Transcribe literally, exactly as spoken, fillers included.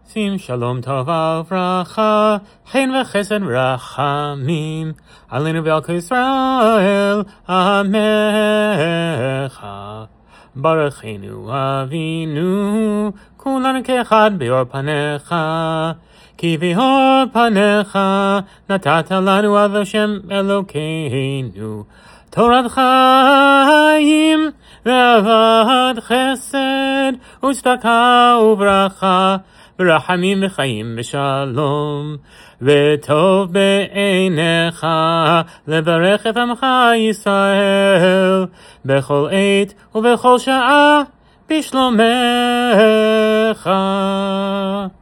שים שלום טוב וברכה, חן וחסד ורחמים, עלינו ועל כל ישראל, עמך. ברכנו אבינו, כולנו כאחד באור פניך, כי באור פניך נתת לנו עד השם אלוקינו, תורת חיים ואהבת חסד וצדקה וברכה, ורחמים וחיים ושלום, וטוב בעיניך לברך את עמך ישראל בכל עת ובכל שעה בשלומך.